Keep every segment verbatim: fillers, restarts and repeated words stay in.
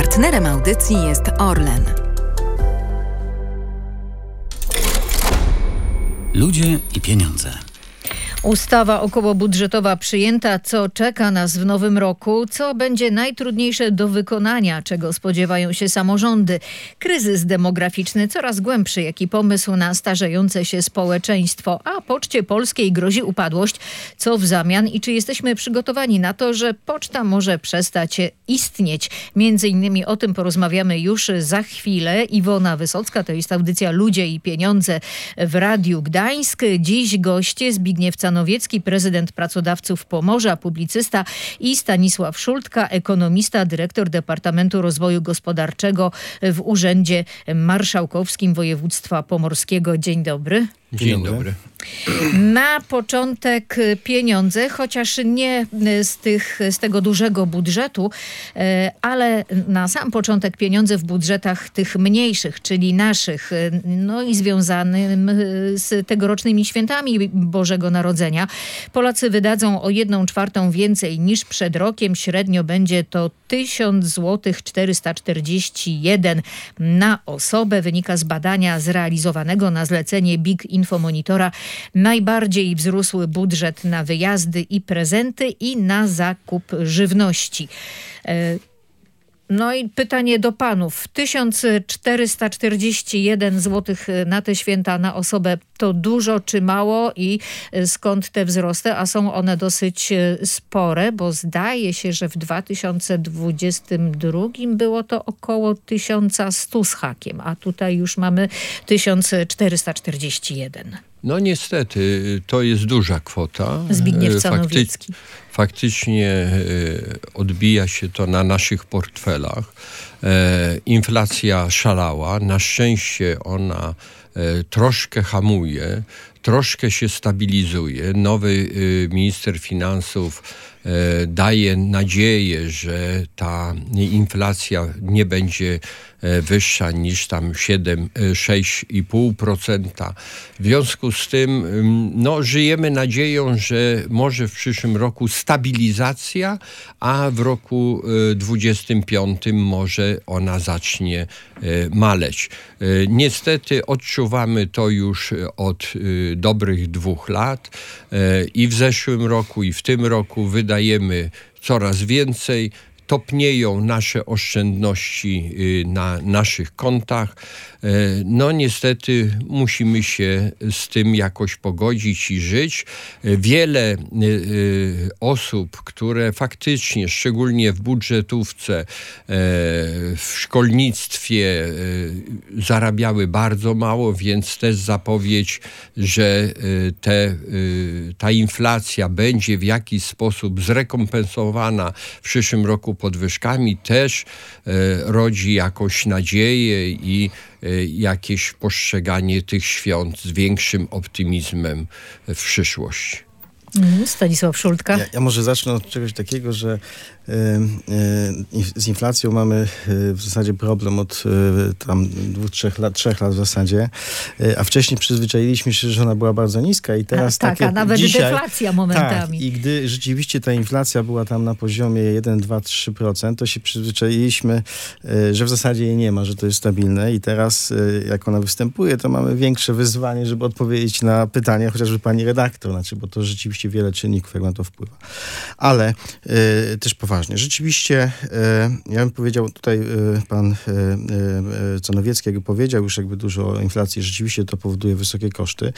Partnerem audycji jest Orlen. Ludzie i pieniądze. Ustawa okołobudżetowa przyjęta. Co czeka nas w nowym roku? Co będzie najtrudniejsze do wykonania? Czego spodziewają się samorządy? Kryzys demograficzny coraz głębszy, jak i pomysł na starzejące się społeczeństwo. A Poczcie Polskiej grozi upadłość. Co w zamian i czy jesteśmy przygotowani na to, że poczta może przestać istnieć? Między innymi o tym porozmawiamy już za chwilę. Iwona Wysocka, to jest audycja Ludzie i Pieniądze w Radiu Gdańsk. Dziś goście Zbigniew Canowiecki, prezydent Pracodawców Pomorza, publicysta, i Stanisław Szultka, ekonomista, dyrektor Departamentu Rozwoju Gospodarczego w Urzędzie Marszałkowskim Województwa Pomorskiego. Dzień dobry. Dzień dobry. Na początek pieniądze, chociaż nie z, tych, z tego dużego budżetu, ale na sam początek pieniądze w budżetach tych mniejszych, czyli naszych, no i związanym z tegorocznymi świętami Bożego Narodzenia. Polacy wydadzą o jedną czwartą więcej niż przed rokiem. Średnio będzie to tysiąc złotych czterysta czterdzieści jeden na osobę. Wynika z badania zrealizowanego na zlecenie Big Infomonitora. Najbardziej wzrósł budżet na wyjazdy i prezenty i na zakup żywności. No i pytanie do panów. tysiąc czterysta czterdzieści jeden złotych na te święta na osobę to dużo czy mało i skąd te wzrosty? A są one dosyć spore, bo zdaje się, że w dwa tysiące dwudziestym drugim było to około tysiąc sto z hakiem, a tutaj już mamy tysiąc czterysta czterdzieści jeden. No niestety, to jest duża kwota. Zbigniew Canowiecki. Fakty- faktycznie odbija się to na naszych portfelach. Inflacja szalała. Na szczęście ona troszkę hamuje, troszkę się stabilizuje. Nowy minister finansów daje nadzieję, że ta inflacja nie będzie wyższa niż tam siedem, sześć i pół procent. W związku z tym no, żyjemy nadzieją, że może w przyszłym roku stabilizacja, a w roku dwudziestym piątym może ona zacznie maleć. Niestety odczuwamy to już od dobrych dwóch lat i w zeszłym roku i w tym roku wydajemy coraz więcej. Topnieją nasze oszczędności na naszych kontach. No niestety musimy się z tym jakoś pogodzić i żyć. Wiele osób, które faktycznie, szczególnie w budżetówce, w szkolnictwie zarabiały bardzo mało, więc też zapowiedź, że te, ta inflacja będzie w jakiś sposób zrekompensowana w przyszłym roku podwyżkami, też rodzi jakąś nadzieję i jakieś postrzeganie tych świąt z większym optymizmem w przyszłości. Stanisław Szultka. Ja, ja może zacznę od czegoś takiego, że y, y, z inflacją mamy y, w zasadzie problem od y, tam dwóch, trzech lat, trzech lat w zasadzie, y, a wcześniej przyzwyczailiśmy się, że ona była bardzo niska i teraz a, tak, takie a nawet dzisiaj, deflacja momentami. Tak, i gdy rzeczywiście ta inflacja była tam na poziomie jeden, dwa, trzy procent, to się przyzwyczailiśmy, y, że w zasadzie jej nie ma, że to jest stabilne i teraz y, jak ona występuje, to mamy większe wyzwanie, żeby odpowiedzieć na pytania chociażby pani redaktor, znaczy, bo to rzeczywiście wiele czynników, jak na to wpływa. Ale y, też poważnie. Rzeczywiście, y, ja bym powiedział, tutaj y, pan y, y, Canowiecki jakby powiedział już jakby dużo o inflacji, rzeczywiście to powoduje wysokie koszty.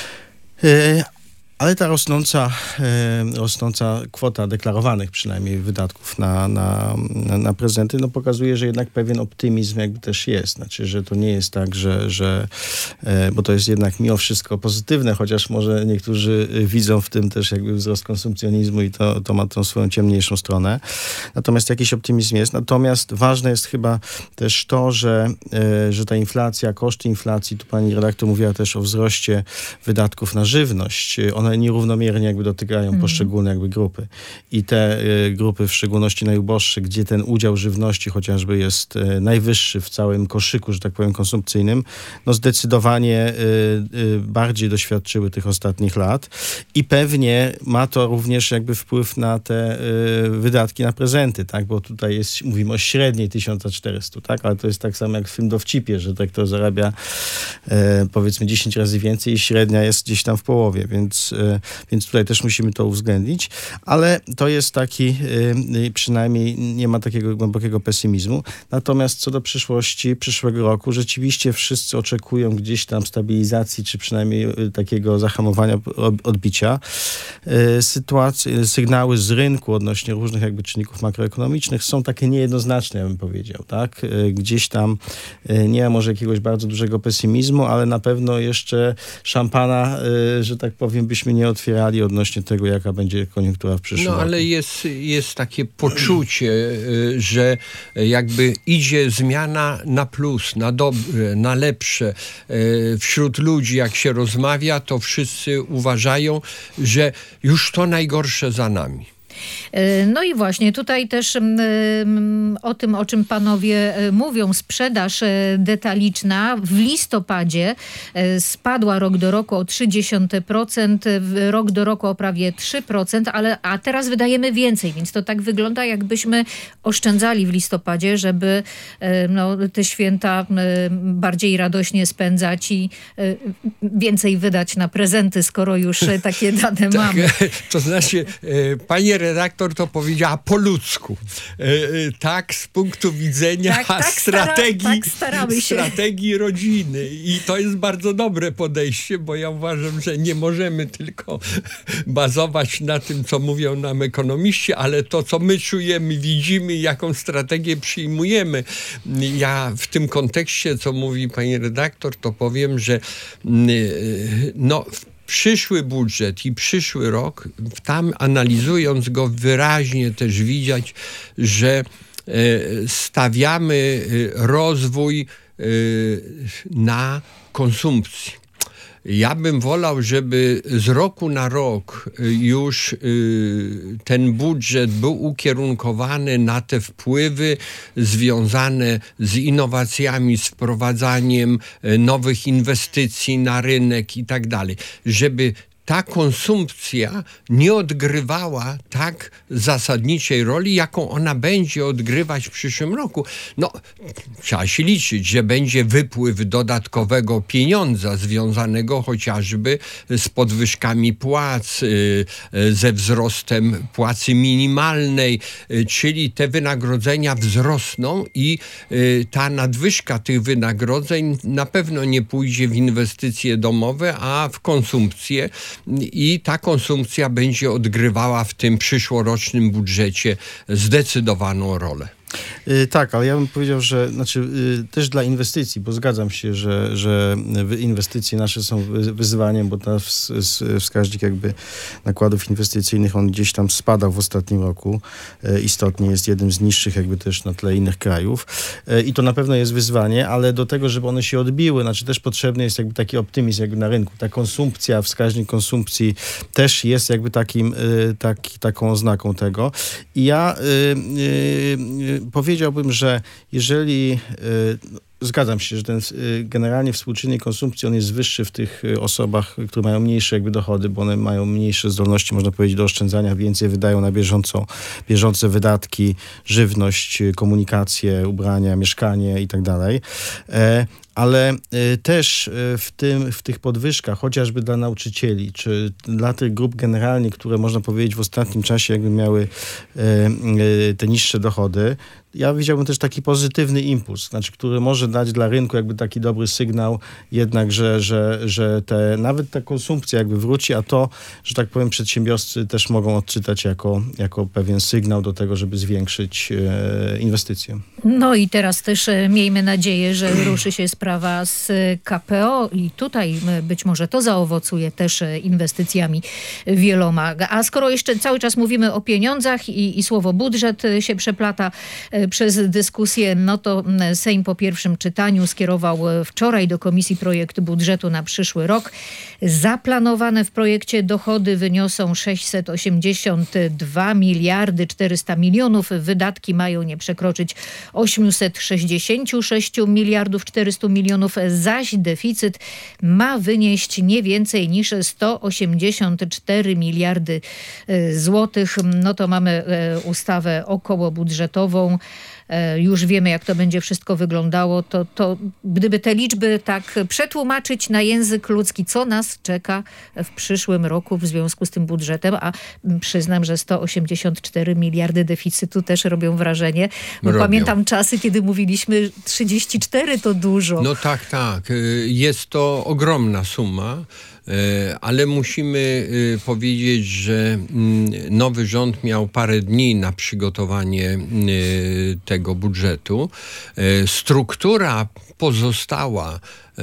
Y, Ale ta rosnąca, e, rosnąca kwota deklarowanych przynajmniej wydatków na, na, na, na prezenty no pokazuje, że jednak pewien optymizm jakby też jest. Znaczy, że to nie jest tak, że, że e, bo to jest jednak mimo wszystko pozytywne, chociaż może niektórzy widzą w tym też jakby wzrost konsumpcjonizmu i to, to ma tą swoją ciemniejszą stronę. Natomiast jakiś optymizm jest. Natomiast ważne jest chyba też to, że, e, że ta inflacja, koszty inflacji, tu pani redaktor mówiła też o wzroście wydatków na żywność, one one nierównomiernie jakby dotykają mm. poszczególne jakby grupy. I te y, grupy, w szczególności najuboższe, gdzie ten udział żywności chociażby jest y, najwyższy w całym koszyku, że tak powiem, konsumpcyjnym, no zdecydowanie y, y, bardziej doświadczyły tych ostatnich lat i pewnie ma to również jakby wpływ na te y, wydatki na prezenty, tak? Bo tutaj jest, mówimy o średniej tysiąc czterysta, tak? Ale to jest tak samo jak w tym dowcipie, że tak to zarabia y, powiedzmy dziesięć razy więcej i średnia jest gdzieś tam w połowie, więc, y, więc tutaj też musimy to uwzględnić, ale to jest taki, y, przynajmniej nie ma takiego głębokiego pesymizmu. Natomiast co do przyszłości, przyszłego roku, rzeczywiście wszyscy oczekują gdzieś tam stabilizacji, czy przynajmniej y, takiego zahamowania, odbicia. Y, sytuacje, sygnały z rynku odnośnie różnych jakby czynników makroekonomicznych są takie niejednoznaczne, ja bym powiedział, tak? Y, gdzieś tam y, nie ma może jakiegoś bardzo dużego pesymizmu, ale na pewno jeszcze szampana, y, że tak powiem, byśmy nie otwierali odnośnie tego, jaka będzie koniunktura w przyszłym No roku. ale jest, jest takie poczucie, y, że jakby idzie zmiana na plus, na dobre, na lepsze. Y, wśród ludzi, jak się rozmawia, to wszyscy uważają, że już to najgorsze za nami. No i właśnie tutaj też um, o tym, o czym panowie mówią, sprzedaż detaliczna w listopadzie spadła rok do roku o trzy dziesiąte procent, rok do roku o prawie trzy procent, ale a teraz wydajemy więcej, więc to tak wygląda, jakbyśmy oszczędzali w listopadzie, żeby no, te święta bardziej radośnie spędzać i więcej wydać na prezenty, skoro już takie dane tak, mamy. To znaczy, panie redaktor to powiedziała po ludzku. E, e, tak, z punktu widzenia tak, tak strategii, stara, tak staramy się. strategii rodziny. I to jest bardzo dobre podejście, bo ja uważam, że nie możemy tylko bazować na tym, co mówią nam ekonomiści, ale to, co my czujemy, widzimy, jaką strategię przyjmujemy. Ja w tym kontekście, co mówi pani redaktor, to powiem, że no przyszły budżet i przyszły rok, tam analizując go wyraźnie też widać, że stawiamy rozwój na konsumpcji. Ja bym wolał, żeby z roku na rok już ten budżet był ukierunkowany na te wpływy związane z innowacjami, z wprowadzaniem nowych inwestycji na rynek i tak dalej. Żeby ta konsumpcja nie odgrywała tak zasadniczej roli, jaką ona będzie odgrywać w przyszłym roku. No, trzeba się liczyć, że będzie wypływ dodatkowego pieniądza związanego chociażby z podwyżkami płac, ze wzrostem płacy minimalnej, czyli te wynagrodzenia wzrosną i ta nadwyżka tych wynagrodzeń na pewno nie pójdzie w inwestycje domowe, a w konsumpcję. I ta konsumpcja będzie odgrywała w tym przyszłorocznym budżecie zdecydowaną rolę. Yy, tak, ale ja bym powiedział, że znaczy, yy, też dla inwestycji, bo zgadzam się, że, że inwestycje nasze są wyzwaniem, bo ta wskaźnik jakby nakładów inwestycyjnych, on gdzieś tam spadał w ostatnim roku. Yy, istotnie jest jednym z niższych jakby też na tle innych krajów. Yy, I to na pewno jest wyzwanie, ale do tego, żeby one się odbiły, znaczy też potrzebny jest jakby taki optymizm jakby na rynku. Ta konsumpcja, wskaźnik konsumpcji też jest jakby takim, yy, taki, taką oznaką tego. I ja yy, yy, powiedziałbym, że jeżeli y, zgadzam się, że ten y, generalnie współczynnik konsumpcji on jest wyższy w tych y, osobach, które mają mniejsze jakby dochody, bo one mają mniejsze zdolności, można powiedzieć, do oszczędzania, więcej wydają na bieżąco, bieżące wydatki, żywność, komunikację, ubrania, mieszkanie i tak dalej. Ale y, też y, w, tym, w tych podwyżkach, chociażby dla nauczycieli, czy dla tych grup generalnie, które można powiedzieć w ostatnim czasie jakby miały y, y, te niższe dochody, ja widziałbym też taki pozytywny impuls, znaczy, który może dać dla rynku jakby taki dobry sygnał jednak, że, że, że te, nawet ta konsumpcja jakby wróci, a to, że tak powiem, przedsiębiorcy też mogą odczytać jako, jako pewien sygnał do tego, żeby zwiększyć e, inwestycje. No i teraz też e, miejmy nadzieję, że ruszy się sprawa sprawa z K P O i tutaj być może to zaowocuje też inwestycjami wieloma. A skoro jeszcze cały czas mówimy o pieniądzach i, i słowo budżet się przeplata przez dyskusję, no to Sejm po pierwszym czytaniu skierował wczoraj do Komisji projekt budżetu na przyszły rok. Zaplanowane w projekcie dochody wyniosą sześćset osiemdziesiąt dwa miliardy czterysta milionów. Wydatki mają nie przekroczyć osiemset sześćdziesiąt sześć miliardów czterysta milionów, zaś deficyt ma wynieść nie więcej niż sto osiemdziesiąt cztery miliardy złotych. No to mamy ustawę okołobudżetową. Już wiemy, jak to będzie wszystko wyglądało. To, to gdyby te liczby tak przetłumaczyć na język ludzki, co nas czeka w przyszłym roku w związku z tym budżetem, a przyznam, że sto osiemdziesiąt cztery miliardy deficytu też robią wrażenie. Bo robią. Pamiętam czasy, kiedy mówiliśmy trzydzieści cztery to dużo. No tak, tak. Jest to ogromna suma. Ale musimy powiedzieć, że nowy rząd miał parę dni na przygotowanie tego budżetu. Struktura pozostała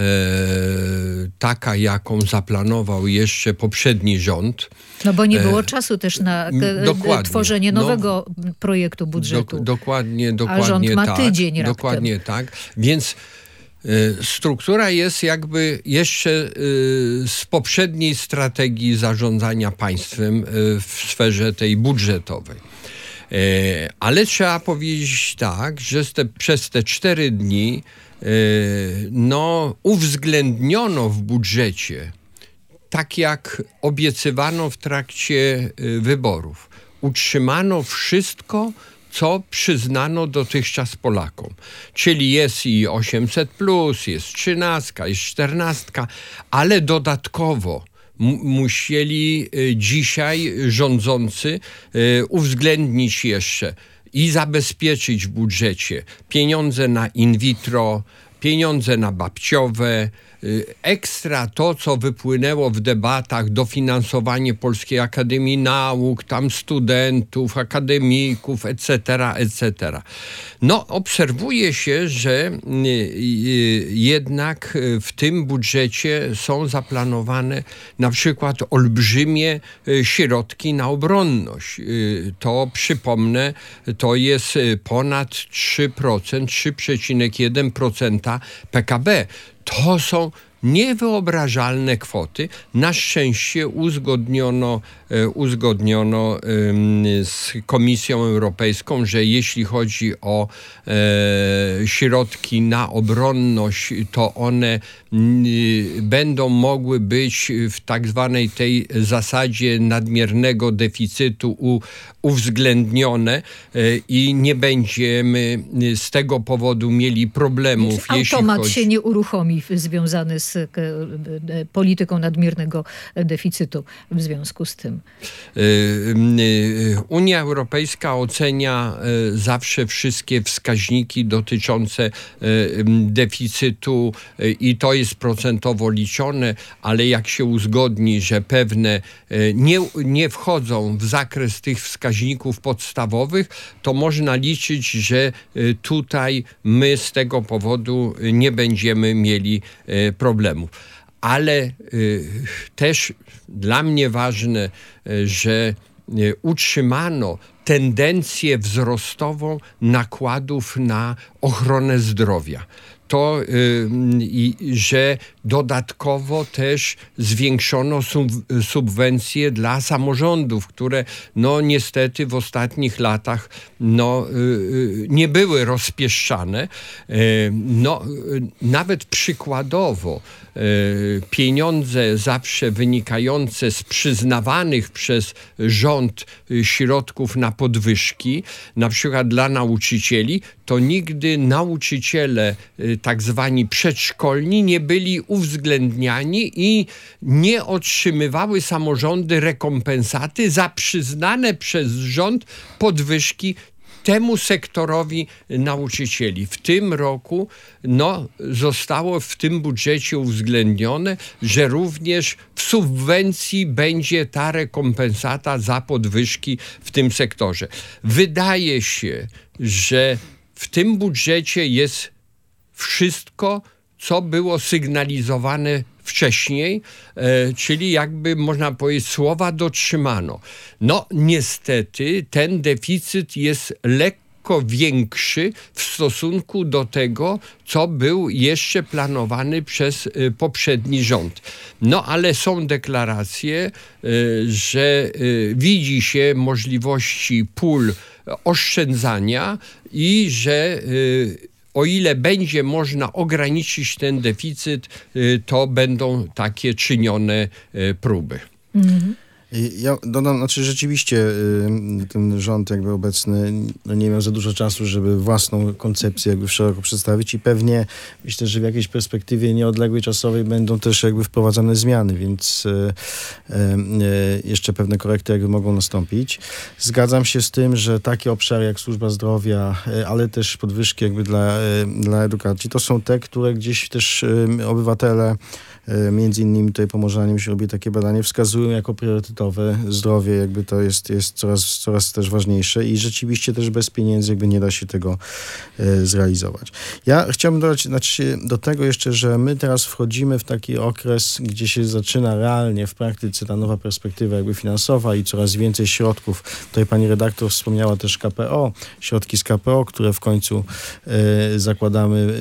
taka, jaką zaplanował jeszcze poprzedni rząd. No bo nie było czasu też na dokładnie. tworzenie nowego no, projektu budżetu. Dok- dokładnie, dokładnie A rząd ma tak, tydzień raptem. Dokładnie tak. Więc struktura jest jakby jeszcze z poprzedniej strategii zarządzania państwem w sferze tej budżetowej. Ale trzeba powiedzieć tak, że te, przez te cztery dni no, uwzględniono w budżecie, tak jak obiecywano w trakcie wyborów. Utrzymano wszystko, co przyznano dotychczas Polakom. Czyli jest i osiemset plus, jest trzynastka, jest czternastka, ale dodatkowo m- musieli y, dzisiaj rządzący y, uwzględnić jeszcze i zabezpieczyć w budżecie pieniądze na in vitro, pieniądze na babciowe, ekstra to, co wypłynęło w debatach, dofinansowanie Polskiej Akademii Nauk, tam studentów, akademików, et cetera, et cetera. No, obserwuje się, że jednak w tym budżecie są zaplanowane na przykład olbrzymie środki na obronność. To, przypomnę, to jest ponad trzy procent, trzy przecinek jeden procent P K B. To są niewyobrażalne kwoty. Na szczęście uzgodniono, uzgodniono z Komisją Europejską, że jeśli chodzi o e, środki na obronność, to one n, będą mogły być w tak zwanej tej zasadzie nadmiernego deficytu u, uwzględnione e, i nie będziemy z tego powodu mieli problemów. Automat jeśli chodzi... się nie uruchomi związany z polityką nadmiernego deficytu w związku z tym. Unia Europejska ocenia zawsze wszystkie wskaźniki dotyczące deficytu i to jest procentowo liczone, ale jak się uzgodni, że pewne nie, nie wchodzą w zakres tych wskaźników podstawowych, to można liczyć, że tutaj my z tego powodu nie będziemy mieli problemów. Ale y, też dla mnie ważne, y, że y, utrzymano tendencję wzrostową nakładów na ochronę zdrowia. To, y, y, że dodatkowo też zwiększono sub, subwencje dla samorządów, które no niestety w ostatnich latach no, y, y, nie były rozpieszczane. Y, no, y, nawet przykładowo y, pieniądze zawsze wynikające z przyznawanych przez rząd y, środków na podwyżki, na przykład dla nauczycieli, to nigdy nauczyciele y, tak zwani przedszkolni nie byli uwzględniani i nie otrzymywały samorządy rekompensaty za przyznane przez rząd podwyżki temu sektorowi nauczycieli. W tym roku no, zostało w tym budżecie uwzględnione, że również w subwencji będzie ta rekompensata za podwyżki w tym sektorze. Wydaje się, że w tym budżecie jest wszystko co było sygnalizowane wcześniej, e, czyli jakby można powiedzieć słowa dotrzymano. No niestety ten deficyt jest lekko większy w stosunku do tego, co był jeszcze planowany przez y, poprzedni rząd. No ale są deklaracje, y, że y, widzi się możliwości pól oszczędzania i że y, o ile będzie można ograniczyć ten deficyt, y, to będą takie czynione y, próby. Mhm. Ja dodam, znaczy rzeczywiście y, ten rząd jakby obecny no nie miał za dużo czasu, żeby własną koncepcję jakby szeroko przedstawić i pewnie myślę, że w jakiejś perspektywie nieodległej czasowej będą też jakby wprowadzane zmiany, więc y, y, y, jeszcze pewne korekty jakby mogą nastąpić. Zgadzam się z tym, że takie obszary jak służba zdrowia, y, ale też podwyżki jakby dla, y, dla edukacji, to są te, które gdzieś też y, obywatele, y, między innymi tutaj Pomorzanie się robi takie badanie, wskazują jako priorytetowe. Zdrowie jakby to jest, jest coraz, coraz też ważniejsze i rzeczywiście też bez pieniędzy jakby nie da się tego e, zrealizować. Ja chciałbym dodać znaczy, do tego jeszcze, że my teraz wchodzimy w taki okres, gdzie się zaczyna realnie w praktyce ta nowa perspektywa jakby finansowa i coraz więcej środków. Tutaj pani redaktor wspomniała też K P O, środki z K P O, które w końcu e, zakładamy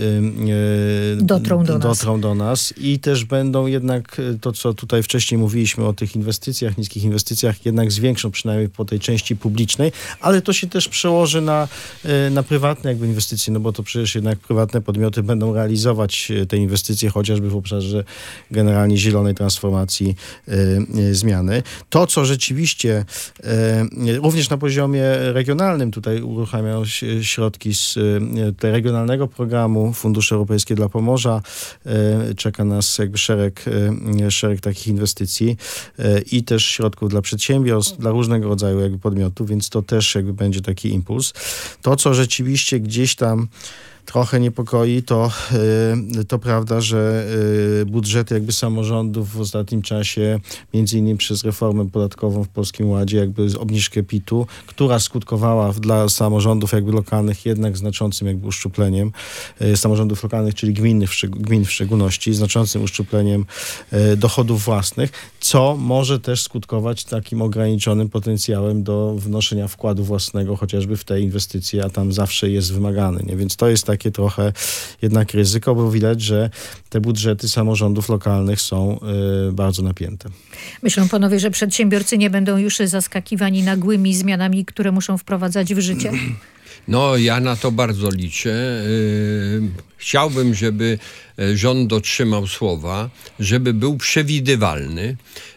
e, dotrą do dotrą nas. do nas i też będą jednak to, co tutaj wcześniej mówiliśmy o tych inwestycjach, niskich inwestycjach jednak zwiększą przynajmniej po tej części publicznej, ale to się też przełoży na, na prywatne jakby inwestycje, no bo to przecież jednak prywatne podmioty będą realizować te inwestycje chociażby w obszarze generalnie zielonej transformacji y, zmiany. To, co rzeczywiście y, również na poziomie regionalnym tutaj uruchamiają się środki z y, regionalnego programu Fundusze Europejskie dla Pomorza. Y, czeka nas jakby szereg, y, szereg takich inwestycji y, i też środków dla przedsiębiorstw, dla różnego rodzaju jakby podmiotów, więc to też jakby będzie taki impuls. To, co rzeczywiście gdzieś tam trochę niepokoi, to, to prawda, że budżety jakby samorządów w ostatnim czasie, między innymi przez reformę podatkową w Polskim Ładzie, jakby obniżkę P I T-u, która skutkowała dla samorządów jakby lokalnych jednak znaczącym jakby uszczupleniem, samorządów lokalnych, czyli gminnych, gmin w szczególności, znaczącym uszczupleniem dochodów własnych, co może też skutkować takim ograniczonym potencjałem do wnoszenia wkładu własnego chociażby w te inwestycje, a tam zawsze jest wymagany, nie? Więc to jest takie trochę jednak ryzyko, bo widać, że te budżety samorządów lokalnych są y, bardzo napięte. Myślą panowie, że przedsiębiorcy nie będą już zaskakiwani nagłymi zmianami, które muszą wprowadzać w życie? No, ja na to bardzo liczę. Chciałbym, żeby rząd dotrzymał słowa, żeby był przewidywalny,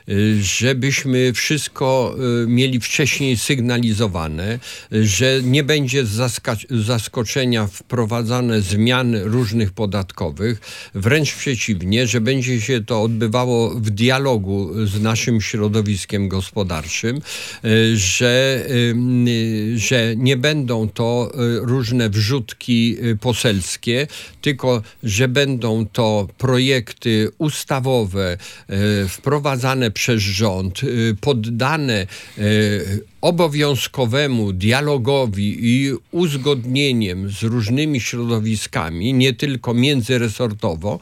żebyśmy wszystko mieli wcześniej sygnalizowane, że nie będzie zaska- zaskoczenia wprowadzane zmian różnych podatkowych, wręcz przeciwnie, że będzie się to odbywało w dialogu z naszym środowiskiem gospodarczym, że, że nie będą to różne wrzutki poselskie, tylko że będą to projekty ustawowe wprowadzane przez rząd, poddane obowiązkowemu dialogowi i uzgodnieniom z różnymi środowiskami, nie tylko międzyresortowo.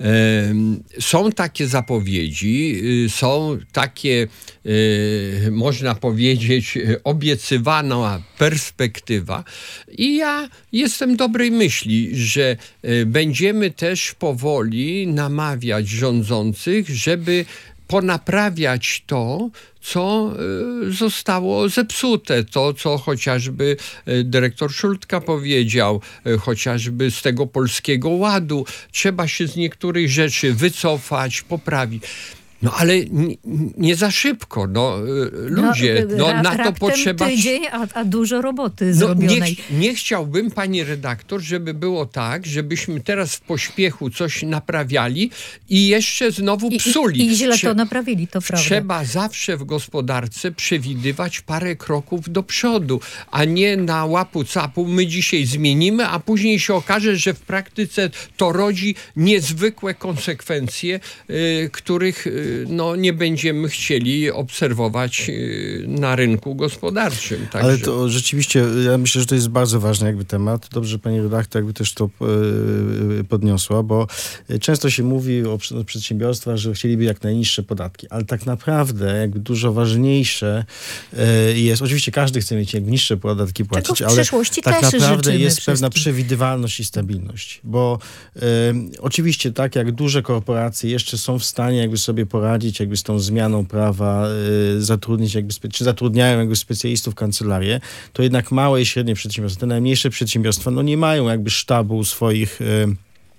Są takie zapowiedzi, są takie, można powiedzieć, obiecywana perspektywa i ja jestem dobrej myśli, że będziemy też powoli namawiać rządzących, żeby ponaprawiać to, co zostało zepsute, to, co chociażby dyrektor Szultka powiedział, chociażby z tego Polskiego Ładu. Trzeba się z niektórych rzeczy wycofać, poprawić. No ale nie, nie za szybko, no ludzie, no, no na to potrzeba... tydzień, a, a dużo roboty no, zrobionej. Nie, nie chciałbym, pani redaktor, żeby było tak, żebyśmy teraz w pośpiechu coś naprawiali i jeszcze znowu psuli. I, i źle Trze- to naprawili, to prawda. Trzeba zawsze w gospodarce przewidywać parę kroków do przodu, a nie na łapu capu my dzisiaj zmienimy, a później się okaże, że w praktyce to rodzi niezwykłe konsekwencje, y, których no, nie będziemy chcieli obserwować na rynku gospodarczym. Także. Ale to rzeczywiście, ja myślę, że to jest bardzo ważny jakby temat. Dobrze, że pani redaktor jakby też to podniosła, bo często się mówi o przedsiębiorstwach, że chcieliby jak najniższe podatki, ale tak naprawdę jakby dużo ważniejsze jest, oczywiście każdy chce mieć jak niższe podatki płacić, ale tak naprawdę jest wszystkim. pewna przewidywalność i stabilność, bo e, oczywiście tak jak duże korporacje jeszcze są w stanie jakby sobie poradzić jakby z tą zmianą prawa, e, zatrudnić jakby, czy zatrudniają jakby specjalistów kancelarię, to jednak małe i średnie przedsiębiorstwa, te najmniejsze przedsiębiorstwa, no nie mają jakby sztabu swoich e,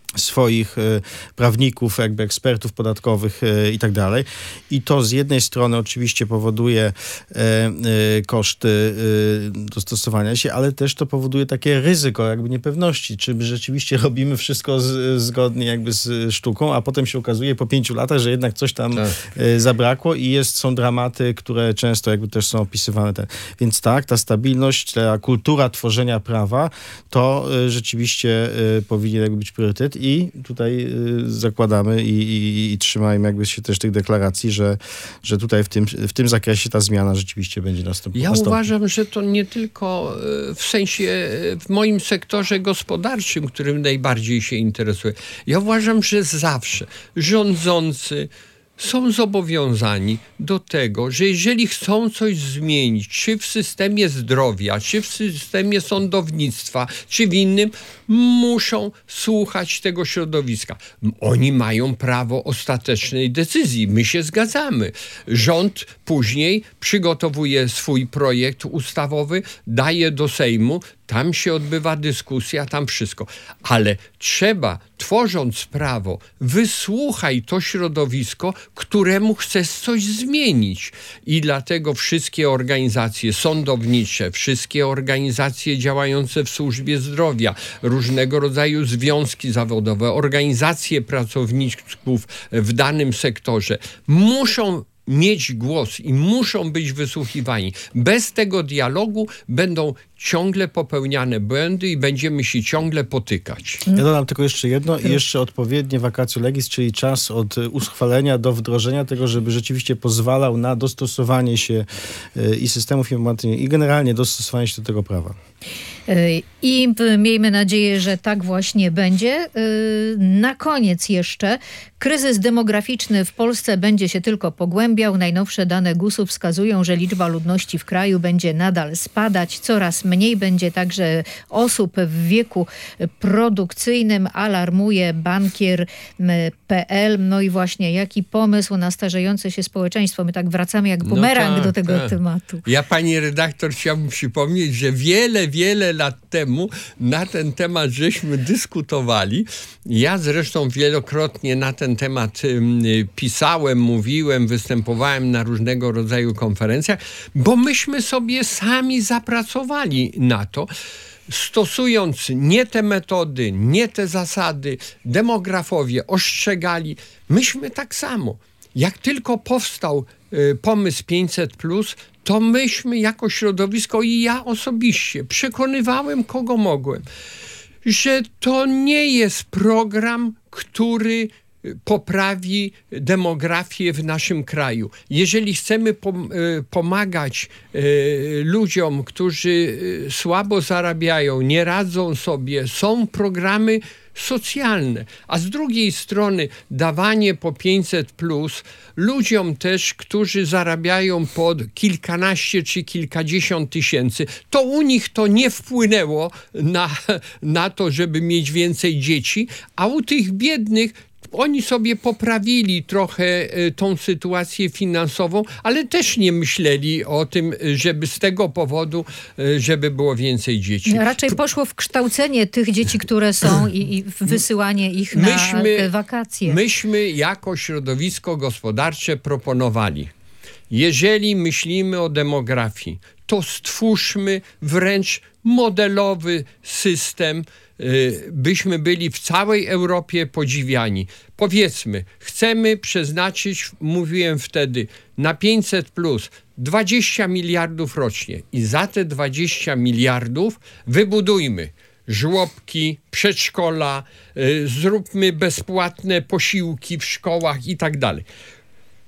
swoich e, prawników, jakby ekspertów podatkowych e, i tak dalej. I to z jednej strony oczywiście powoduje e, e, koszty e, dostosowania się, ale też to powoduje takie ryzyko jakby niepewności, czy rzeczywiście robimy wszystko z, zgodnie jakby z sztuką, a potem się okazuje po pięciu latach, że jednak coś tam tak. e, zabrakło i jest, są dramaty, które często jakby też są opisywane. Ten. Więc tak, ta stabilność, ta kultura tworzenia prawa, to e, rzeczywiście e, powinien jakby być priorytet. I tutaj y, zakładamy i, i, i trzymajmy jakby się też tych deklaracji, że, że tutaj w tym, w tym zakresie ta zmiana rzeczywiście będzie nastąpiła. Ja uważam, że to nie tylko w sensie w moim sektorze gospodarczym, którym najbardziej się interesuję. Ja uważam, że zawsze rządzący są zobowiązani do tego, że jeżeli chcą coś zmienić, czy w systemie zdrowia, czy w systemie sądownictwa, czy w innym, muszą słuchać tego środowiska. Oni mają prawo ostatecznej decyzji. My się zgadzamy. Rząd później przygotowuje swój projekt ustawowy, daje do Sejmu, tam się odbywa dyskusja, tam wszystko. Ale trzeba, tworząc prawo, wysłuchaj to środowisko, któremu chcesz coś zmienić. I dlatego wszystkie organizacje sądownicze, wszystkie organizacje działające w służbie zdrowia, różnego rodzaju związki zawodowe, organizacje pracowników w danym sektorze muszą mieć głos i muszą być wysłuchiwani. Bez tego dialogu będą ciągle popełniane błędy i będziemy się ciągle potykać. Ja dodam tylko jeszcze jedno i jeszcze odpowiednie vacatio legis, czyli czas od uchwalenia do wdrożenia tego, żeby rzeczywiście pozwalał na dostosowanie się i systemów informatycznych i generalnie dostosowanie się do tego prawa. I miejmy nadzieję, że tak właśnie będzie. Na koniec jeszcze kryzys demograficzny w Polsce będzie się tylko pogłębiał. Najnowsze dane gusu wskazują, że liczba ludności w kraju będzie nadal spadać. Coraz mniej będzie także osób w wieku produkcyjnym, alarmuje bankier kropka p l. No i właśnie, jaki pomysł na starzejące się społeczeństwo? My tak wracamy jak bumerang no tak, do tego tak. tematu. Ja, pani redaktor, chciałbym przypomnieć, że wiele, wiele lat temu na ten temat żeśmy dyskutowali. Ja zresztą wielokrotnie na ten temat pisałem, mówiłem, występowałem na różnego rodzaju konferencjach, bo myśmy sobie sami zapracowali na to, stosując nie te metody, nie te zasady, demografowie ostrzegali. Myśmy tak samo. Jak tylko powstał y, pomysł pięćset plus, to myśmy jako środowisko i ja osobiście przekonywałem, kogo mogłem, że to nie jest program, który poprawi demografię w naszym kraju. Jeżeli chcemy pom- pomagać y, ludziom, którzy y, słabo zarabiają, nie radzą sobie, są programy socjalne, a z drugiej strony dawanie po pięćset plus ludziom też, którzy zarabiają po kilkanaście czy kilkadziesiąt tysięcy, to u nich to nie wpłynęło na, na to, żeby mieć więcej dzieci, a u tych biednych oni sobie poprawili trochę tą sytuację finansową, ale też nie myśleli o tym, żeby z tego powodu, żeby było więcej dzieci. No, raczej poszło w kształcenie tych dzieci, które są i, i wysyłanie ich na myśmy, te wakacje. Myśmy jako środowisko gospodarcze proponowali, jeżeli myślimy o demografii, to stwórzmy wręcz modelowy system, byśmy byli w całej Europie podziwiani. Powiedzmy, chcemy przeznaczyć, mówiłem wtedy, na pięćset plus dwadzieścia miliardów rocznie i za te dwadzieścia miliardów wybudujmy żłobki, przedszkola, zróbmy bezpłatne posiłki w szkołach i tak dalej.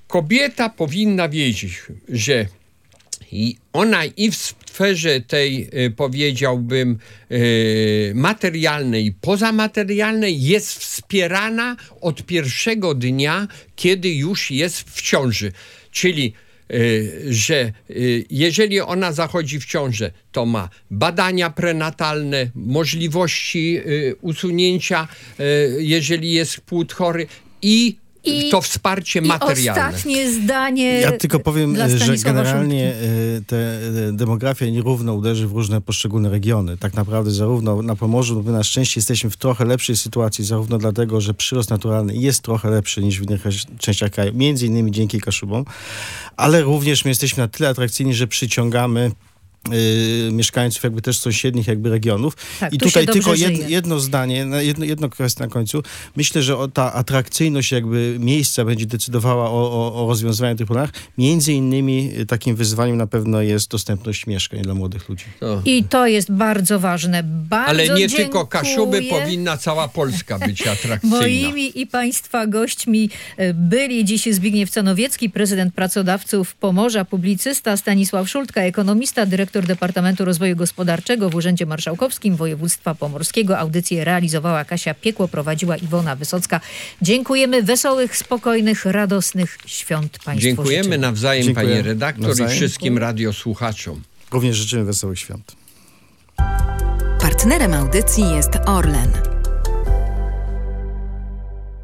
kobieta powinna wiedzieć, że i ona i w sferze tej, powiedziałbym, materialnej, pozamaterialnej jest wspierana od pierwszego dnia, kiedy już jest w ciąży. Czyli że jeżeli ona zachodzi w ciążę, to ma badania prenatalne, możliwości usunięcia, jeżeli jest płód chory i I, to wsparcie materialne. I ostatnie zdanie. Ja tylko powiem, dla że generalnie Szultki. te demografia nierówno uderzy w różne poszczególne regiony. Tak naprawdę zarówno na Pomorzu, my na szczęście jesteśmy w trochę lepszej sytuacji, zarówno dlatego, że przyrost naturalny jest trochę lepszy niż w innych częściach kraju, między innymi dzięki Kaszubom, ale również my jesteśmy na tyle atrakcyjni, że przyciągamy Yy, mieszkańców jakby też sąsiednich jakby regionów. Tak, I tu tutaj tylko jedno, jedno, jedno zdanie, jedno, jedno kwestia na końcu. Myślę, że o, ta atrakcyjność jakby miejsca będzie decydowała o, o, o rozwiązaniu tych problemów. Między innymi takim wyzwaniem na pewno jest dostępność mieszkań dla młodych ludzi. To. I to jest bardzo ważne. Bardzo Ale nie dziękuję. tylko Kaszuby, powinna cała Polska być atrakcyjna. Moimi i Państwa gośćmi byli dziś Zbigniew Canowiecki, prezydent Pracodawców Pomorza, publicysta, Stanisław Szultka, ekonomista, dyrektor Departamentu Rozwoju Gospodarczego w Urzędzie Marszałkowskim Województwa Pomorskiego. Audycję realizowała Kasia Piekło, prowadziła Iwona Wysocka. Dziękujemy. Wesołych, spokojnych, radosnych świąt Państwu Dziękujemy życzymy. nawzajem, Dziękuję. Panie redaktor, Nawzajem. i wszystkim radiosłuchaczom. Również życzymy wesołych świąt. Partnerem audycji jest Orlen.